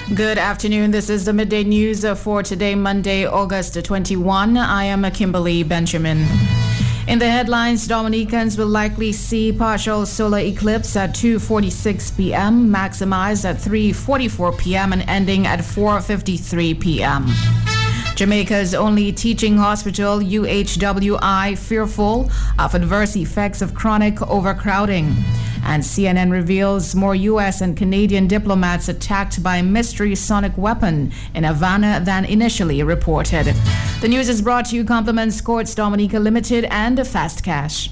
Good afternoon. This is the midday news for today, Monday, August 21. I am Kimberly Benjamin. In the headlines, Dominicans will likely see partial solar eclipse at 2:46 p.m., maximized at 3:44 p.m. and ending at 4:53 p.m. Jamaica's only teaching hospital, UHWI, fearful of adverse effects of chronic overcrowding. And CNN reveals more U.S. and Canadian diplomats attacked by mystery sonic weapon in Havana than initially reported. The news is brought to you compliments Quartz Dominica Limited and Fast Cash.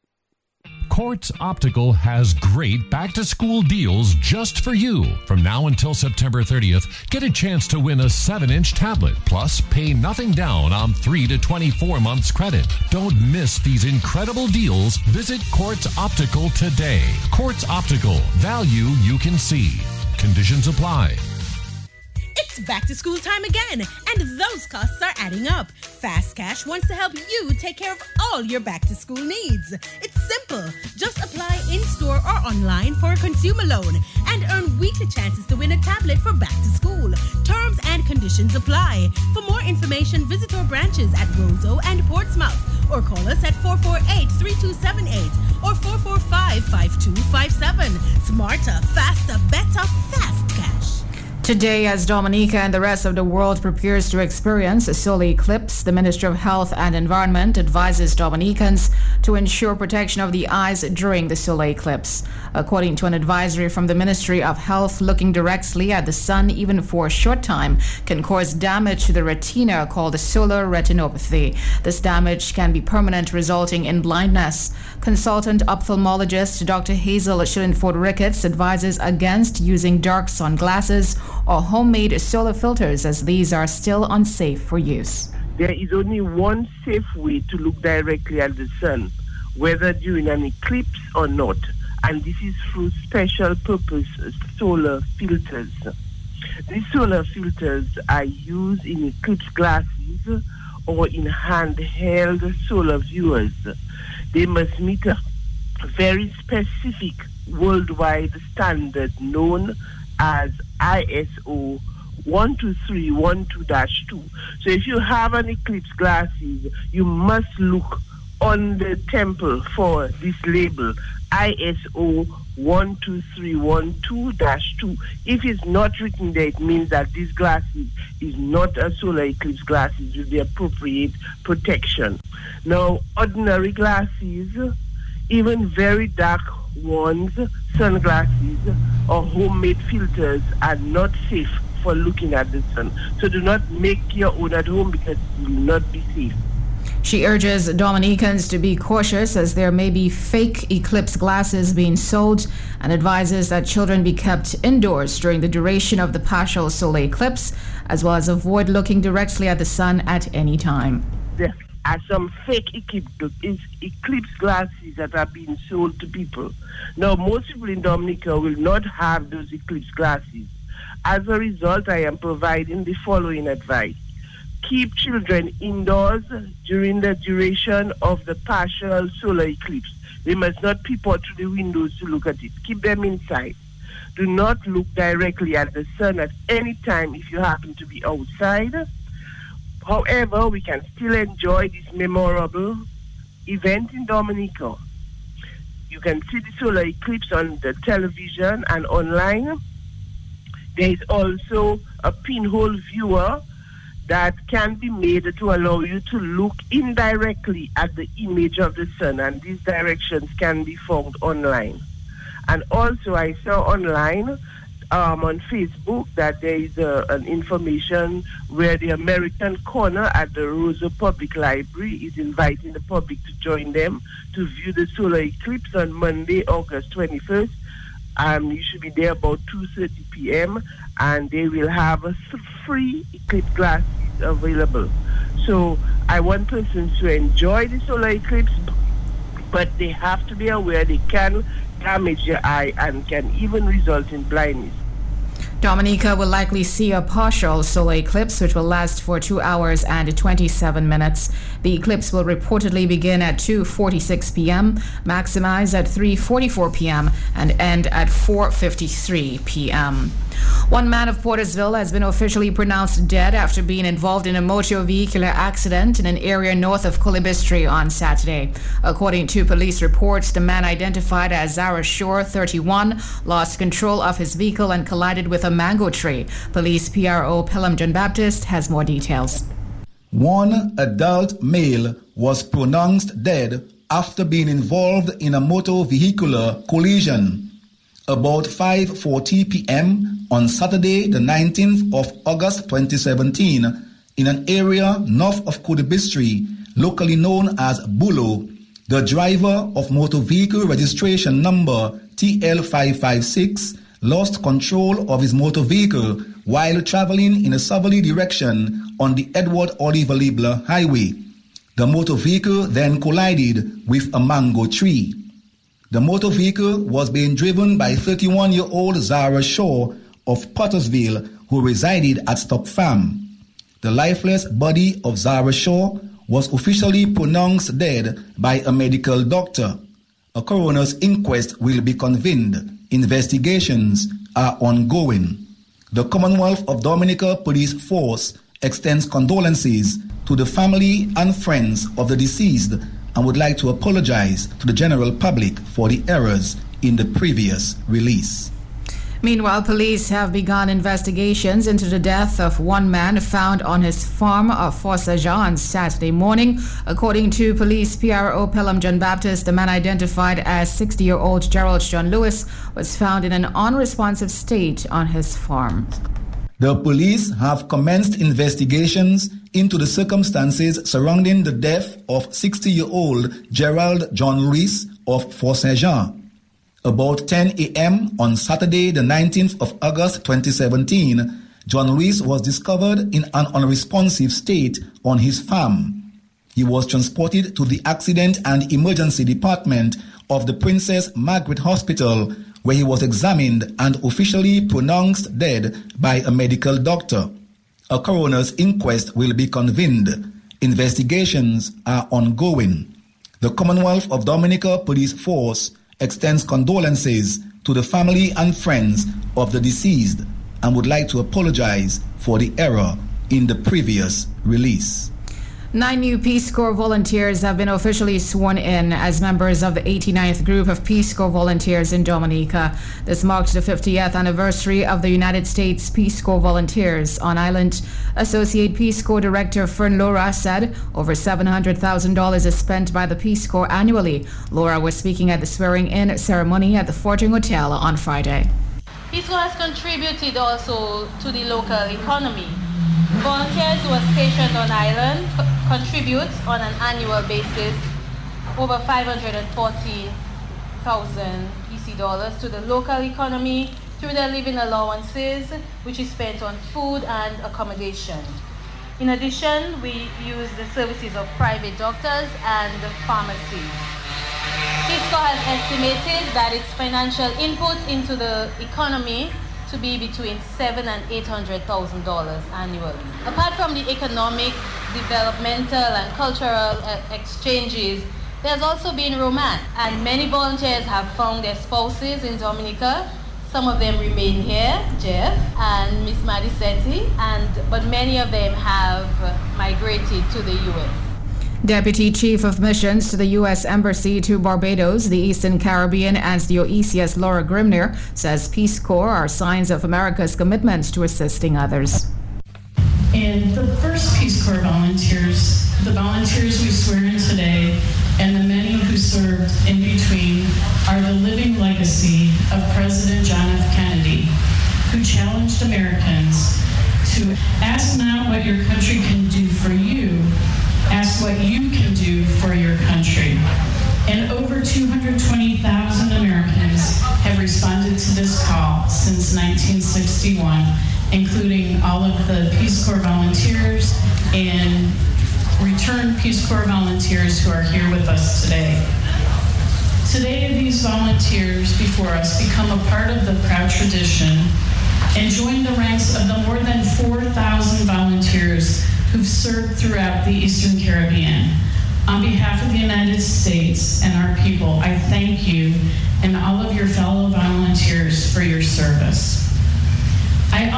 Quartz Optical has great back-to-school deals just for you. From now until September 30th, get a chance to win a 7-inch tablet, plus pay nothing down on 3 to 24 months credit. Don't miss these incredible deals. Visit Quartz Optical today. Quartz Optical, value you can see. Conditions apply. It's back to school time again, and those costs are adding up. Fast Cash wants to help you take care of all your back to school needs. It's simple. Just apply in-store or online for a consumer loan and earn weekly chances to win a tablet for back to school. Terms and conditions apply. For more information, visit our branches at Roseau and Portsmouth or call us at 448-3278 or 445-5257. Smarter, faster, better, Fast Cash. Today, as Dominica and the rest of the world prepares to experience a solar eclipse, the Ministry of Health and Environment advises Dominicans to ensure protection of the eyes during the solar eclipse. According to an advisory from the Ministry of Health, looking directly at the sun, even for a short time, can cause damage to the retina called solar retinopathy. This damage can be permanent, resulting in blindness. Consultant ophthalmologist Dr. Hazel Schillenford Ricketts advises against using dark sunglasses or homemade solar filters, as these are still unsafe for use. There is only one safe way to look directly at the sun, whether during an eclipse or not, and this is through special purpose solar filters. These solar filters are used in eclipse glasses or in handheld solar viewers. They must meet a very specific worldwide standard known as ISO 12312-2. So if you have an eclipse glasses, you must look on the temple for this label, ISO 12312-2. If it's not written there, it means that this glasses is not a solar eclipse glasses with the appropriate protection. Now, ordinary glasses, even very dark ones, sunglasses or homemade filters are not safe for looking at the sun. So do not make your own at home because it will not be safe. She urges Dominicans to be cautious as there may be fake eclipse glasses being sold, and advises that children be kept indoors during the duration of the partial solar eclipse, as well as avoid looking directly at the sun at any time. There are some fake eclipse glasses that are being sold to people. Now, most people in Dominica will not have those eclipse glasses. As a result, I am providing the following advice. Keep children indoors during the duration of the partial solar eclipse. They must not peep out through the windows to look at it. Keep them inside. Do not look directly at the sun at any time if you happen to be outside. However, we can still enjoy this memorable event in Dominica. You can see the solar eclipse on the television and online. There is also a pinhole viewer that can be made to allow you to look indirectly at the image of the sun, and these directions can be found online. And also I saw online on Facebook that there is an information where the American Corner at the Roseau Public Library is inviting the public to join them to view the solar eclipse on Monday, August 21st. You should be there about 2:30 p.m. and they will have free eclipse glasses available. So I want persons to enjoy the solar eclipse, but they have to be aware they can damage your eye and can even result in blindness. Dominica will likely see a partial solar eclipse, which will last for 2 hours and 27 minutes. The eclipse will reportedly begin at 2:46 p.m., maximize at 3:44 p.m., and end at 4:53 p.m. One man of Portersville has been officially pronounced dead after being involved in a motor vehicular accident in an area north of Coolibistry on Saturday. According to police reports, the man identified as Zara Shore, 31, lost control of his vehicle and collided with a mango tree. Police PRO Pelham John Baptist has more details. One adult male was pronounced dead after being involved in a motor vehicular collision. About 5:40 p.m. on Saturday, the 19th of August 2017, in an area north of Coolibistry, locally known as Bulo, the driver of motor vehicle registration number TL556 lost control of his motor vehicle while traveling in a southerly direction on the Edward Oliver Libler Highway. The motor vehicle then collided with a mango tree. The motor vehicle was being driven by 31-year-old Zara Shaw of Pottersville, who resided at Stock Farm. The lifeless body of Zara Shaw was officially pronounced dead by a medical doctor. A coroner's inquest will be convened. Investigations are ongoing. The Commonwealth of Dominica Police Force extends condolences to the family and friends of the deceased and would like to apologize to the general public for the errors in the previous release. Meanwhile, police have begun investigations into the death of one man found on his farm of Fort St. Jean on Saturday morning. According to police PRO Pelham John Baptist, the man identified as 60-year-old Gerald John Lewis was found in an unresponsive state on his farm. The police have commenced investigations into the circumstances surrounding the death of 60-year-old Gerald John Lewis of Fort St. Jean. About 10 a.m. on Saturday, the 19th of August 2017, John Lewis was discovered in an unresponsive state on his farm. He was transported to the Accident and Emergency Department of the Princess Margaret Hospital, where he was examined and officially pronounced dead by a medical doctor. A coroner's inquest will be convened. Investigations are ongoing. The Commonwealth of Dominica Police Force extends condolences to the family and friends of the deceased and would like to apologize for the error in the previous release. 9 new Peace Corps volunteers have been officially sworn in as members of the 89th Group of Peace Corps volunteers in Dominica. This marks the 50th anniversary of the United States Peace Corps volunteers on island. Associate Peace Corps Director Fern Laura said over $700,000 is spent by the Peace Corps annually. Laura was speaking at the swearing-in ceremony at the Forting Hotel on Friday. Peace Corps has contributed also to the local economy. Volunteers who are stationed on island contribute on an annual basis over $540,000 PC dollars to the local economy through their living allowances, which is spent on food and accommodation. In addition, we use the services of private doctors and pharmacies. Peace Corps has estimated that its financial input into the economy to be between $700,000 and $800,000 annually. Apart from the economic, developmental, and cultural exchanges, there's also been romance, and many volunteers have found their spouses in Dominica. Some of them remain here, Jeff and Miss Madisetti, but many of them have migrated to the U.S. Deputy Chief of Missions to the U.S. Embassy to Barbados, the Eastern Caribbean, and the OECS, Laura Grimner, says Peace Corps are signs of America's commitment to assisting others. And the first Peace Corps volunteers, the volunteers we swear in today, and the many who served in between, are the living legacy of President John F. Kennedy, who challenged Americans to ask not what your country can do for you, ask what you can do for your country. And over 220,000 Americans have responded to this call since 1961, including all of the Peace Corps volunteers and returned Peace Corps volunteers who are here with us today. Today, these volunteers before us become a part of the proud tradition and join the ranks of the more than 4,000 volunteers who've served throughout the Eastern Caribbean. On behalf of the United States and our people, I thank you and all of your fellow volunteers for your service. I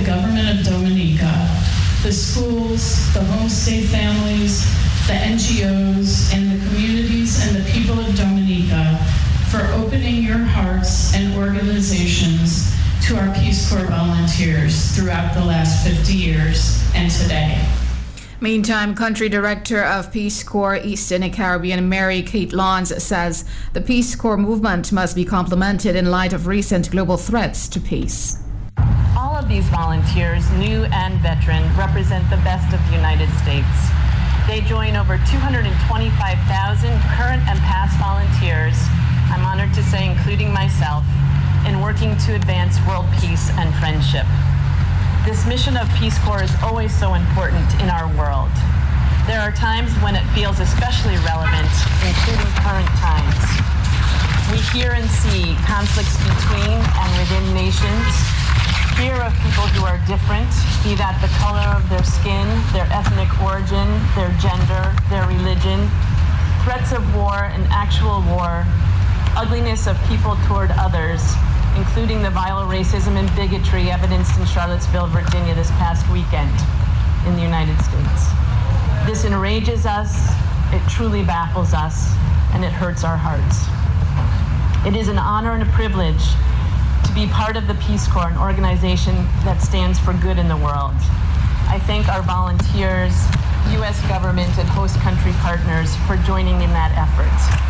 the government of Dominica, the schools, the homestay families, the NGOs, and the communities and the people of Dominica for opening your hearts and organizations to our Peace Corps volunteers throughout the last 50 years and today. Meantime, Country Director of Peace Corps Eastern Caribbean, Mary Kate Lawns, says the Peace Corps movement must be complemented in light of recent global threats to peace. All of these volunteers, new and veteran, represent the best of the United States. They join over 225,000 current and past volunteers, I'm honored to say including myself, in working to advance world peace and friendship. This mission of Peace Corps is always so important in our world. There are times when it feels especially relevant, including current times. We hear and see conflicts between and within nations, fear of people who are different, be that the color of their skin, their ethnic origin, their gender, their religion, threats of war and actual war, ugliness of people toward others, including the vile racism and bigotry evidenced in Charlottesville, Virginia this past weekend in the United States. This enrages us, it truly baffles us, and it hurts our hearts. It is an honor and a privilege to be part of the Peace Corps, an organization that stands for good in the world. I thank our volunteers, U.S. government, and host country partners for joining in that effort.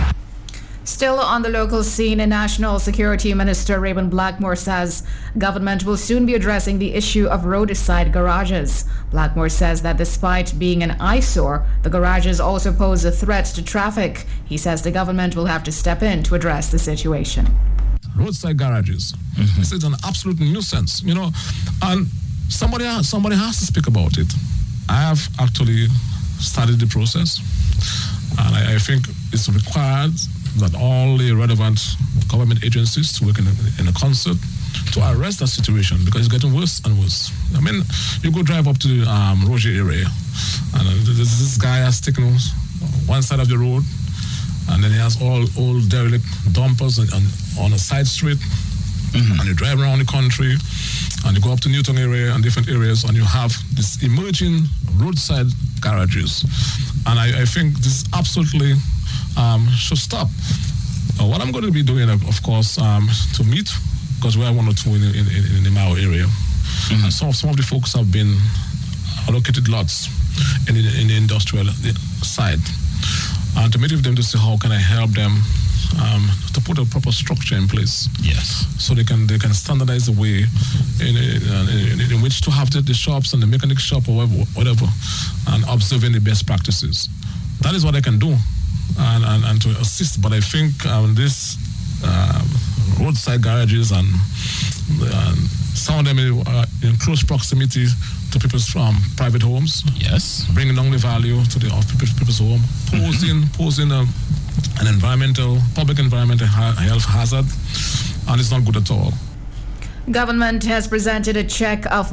Still on the local scene, National Security Minister Raymond Blackmore says government will soon be addressing the issue of roadside garages. Blackmore says that despite being an eyesore, the garages also pose a threat to traffic. He says the government will have to step in to address the situation. Roadside garages. This is an absolute nuisance, and somebody has to speak about it. I have actually started the process, and I think it's required that all the relevant government agencies work in a concert to arrest that situation, because it's getting worse and worse. I mean, you go drive up to the Roger area, and this guy has taken one side of the road, and then he has all old derelict dumpers on a side street, and you drive around the country, and you go up to Newton area and different areas, and you have this emerging roadside garages. And I think this absolutely should stop. What I'm going to be doing, of course, to meet, because we are one or two in the Mao area, and some of the folks have been allocated lots in the industrial side, and to meet with them to see how can I help them to put a proper structure in place. Yes. So they can standardize the way in which to have the shops and the mechanic shop or whatever, and observing the best practices. That is what I can do, and to assist. But I think this roadside garages and some of them in close proximity to people's private homes. Yes. Bringing down the value to people's home, posing an public environmental health hazard, and it's not good at all. Government has presented a check of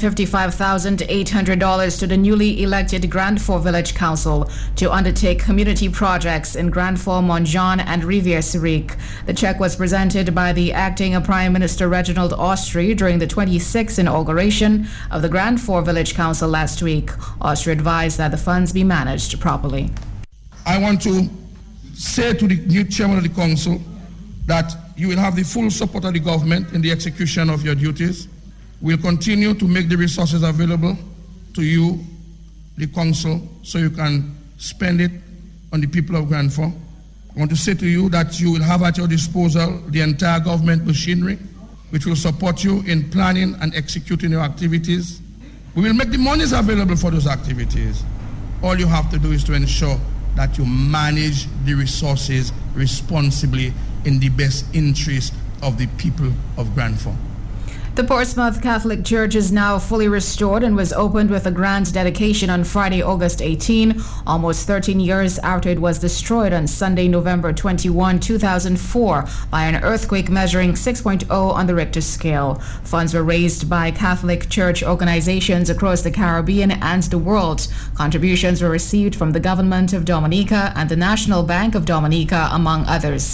$155,800 to the newly elected Grand Fort Village Council to undertake community projects in Grand Fort, Montjean, and Rivière-Syrique. The check was presented by the acting Prime Minister Reginald Austrie during the 26th inauguration of the Grand Fort Village Council last week. Austrie advised that the funds be managed properly. I want to say to the new chairman of the council that you will have the full support of the government in the execution of your duties. We'll continue to make the resources available to you, the council, so you can spend it on the people of Grand Fort. I want to say to you that you will have at your disposal the entire government machinery, which will support you in planning and executing your activities. We will make the monies available for those activities. All you have to do is to ensure that you manage the resources responsibly in the best interest of the people of Grand Fort. The Portsmouth Catholic Church is now fully restored and was opened with a grand dedication on Friday, August 18, almost 13 years after it was destroyed on Sunday, November 21, 2004, by an earthquake measuring 6.0 on the Richter scale. Funds were raised by Catholic Church organizations across the Caribbean and the world. Contributions were received from the government of Dominica and the National Bank of Dominica, among others.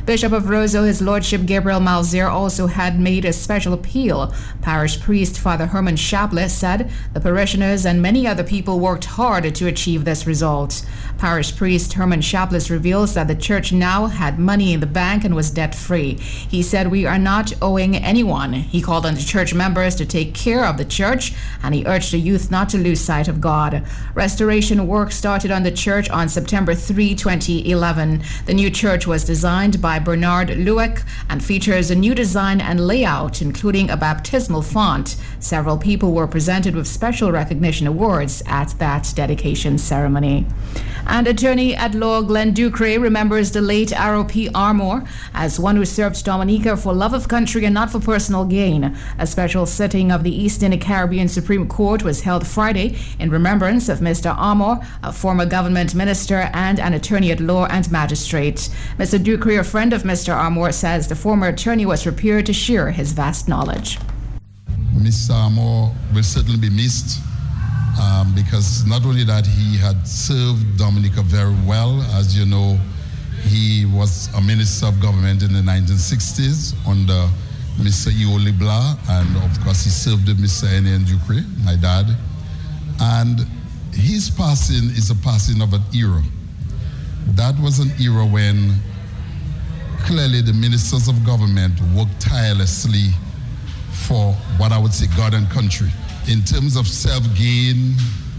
Bishop of Roseau, His Lordship Gabriel Malzier, also had made a special appeal. Parish priest Father Herman Shapley said the parishioners and many other people worked hard to achieve this result. Parish priest Herman Shapley reveals that the church now had money in the bank and was debt-free. He said, "We are not owing anyone." He called on the church members to take care of the church, and he urged the youth not to lose sight of God. Restoration work started on the church on September 3, 2011. The new church was designed by Bernard Lueck and features a new design and layout, including a baptismal font. Several people were presented with special recognition awards at that dedication ceremony. And attorney at law Glenn Ducre remembers the late Arrow P. Armour as one who served Dominica for love of country and not for personal gain. A special sitting of the Eastern Caribbean Supreme Court was held Friday in remembrance of Mr. Armour, a former government minister and an attorney at law and magistrate. Mr. Ducre, a friend of Mr. Armour, says the former attorney was prepared to share his vast knowledge. Mr. Armour will certainly be missed. Because not only that, he had served Dominica very well. As you know, he was a minister of government in the 1960s under Mr. E.O. Leblanc, and of course he served with Mr. N.N. Ducre, my dad. And his passing is a passing of an era. That was an era when clearly the ministers of government worked tirelessly for what I would say God and country. In terms of self-gain,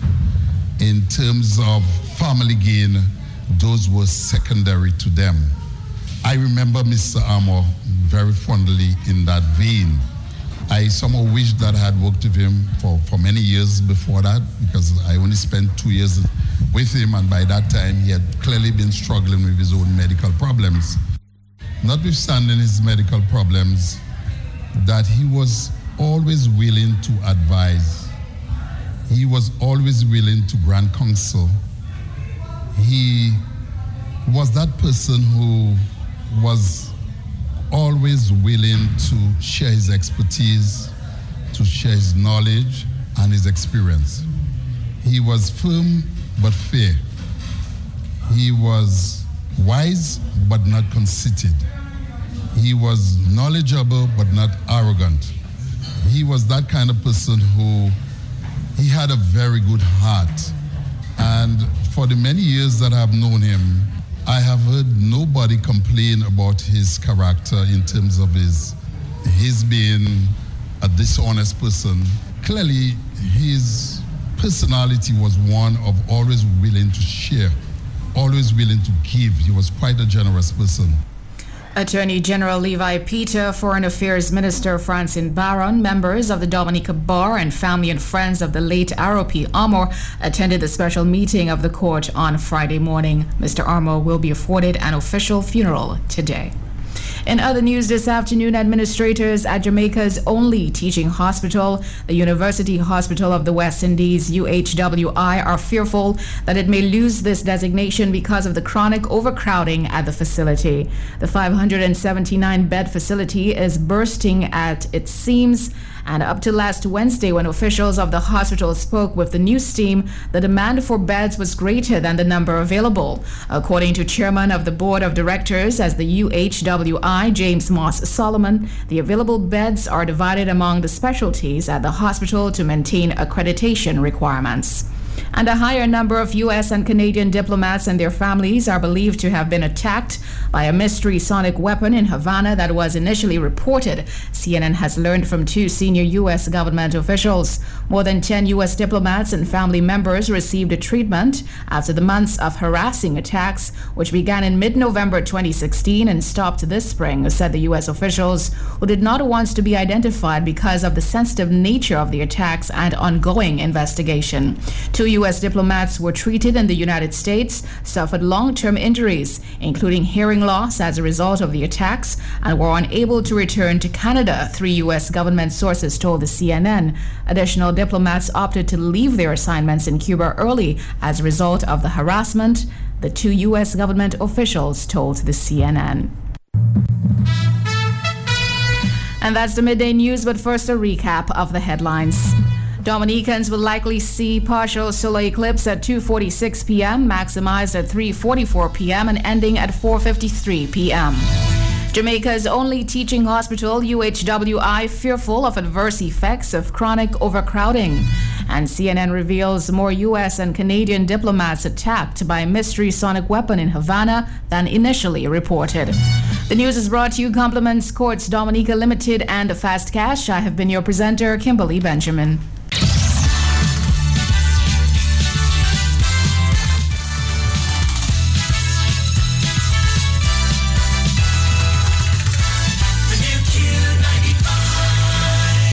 in terms of family gain, those were secondary to them. I remember Mr. Armour very fondly in that vein. I somehow wish that I had worked with him for many years before that, because I only spent 2 years with him, and by that time he had clearly been struggling with his own medical problems. Notwithstanding his medical problems, that he was always willing to advise. He was always willing to grant counsel. He was that person who was always willing to share his expertise, to share his knowledge and his experience. He was firm but fair. He was wise but not conceited. He was knowledgeable but not arrogant. He was that kind of person who, he had a very good heart. And for the many years that I've known him, I have heard nobody complain about his character in terms of his being a dishonest person. Clearly, his personality was one of always willing to share, always willing to give. He was quite a generous person. Attorney General Levi Peter, Foreign Affairs Minister Francine Barron, members of the Dominica Bar, and family and friends of the late Arrow P. Armour attended the special meeting of the court on Friday morning. Mr. Armour will be afforded an official funeral today. In other news this afternoon, administrators at Jamaica's only teaching hospital, the University Hospital of the West Indies, UHWI, are fearful that it may lose this designation because of the chronic overcrowding at the facility. The 579-bed facility is bursting at its seams, and up to last Wednesday, when officials of the hospital spoke with the news team, the demand for beds was greater than the number available. According to Chairman of the Board of Directors at the UHWI, James Moss Solomon, the available beds are divided among the specialties at the hospital to maintain accreditation requirements. And a higher number of U.S. and Canadian diplomats and their families are believed to have been attacked by a mystery sonic weapon in Havana that was initially reported. CNN has learned from 2 senior U.S. government officials. More than 10 U.S. diplomats and family members received a treatment after the months of harassing attacks, which began in mid-November 2016 and stopped this spring, said the U.S. officials, who did not want to be identified because of the sensitive nature of the attacks and ongoing investigation. 2 U.S. diplomats were treated in the United States, suffered long-term injuries, including hearing loss as a result of the attacks, and were unable to return to Canada, 3 U.S. government sources told the CNN. Additional diplomats opted to leave their assignments in Cuba early as a result of the harassment, the 2 U.S. government officials told the CNN. And that's the midday news, but first a recap of the headlines. Dominicans will likely see partial solar eclipse at 2:46 p.m., maximized at 3:44 p.m. and ending at 4:53 p.m. Jamaica's only teaching hospital, UHWI, fearful of adverse effects of chronic overcrowding. And CNN reveals more U.S. and Canadian diplomats attacked by a mystery sonic weapon in Havana than initially reported. The news is brought to you compliments Courts Dominica Limited and Fast Cash. I have been your presenter, Kimberly Benjamin.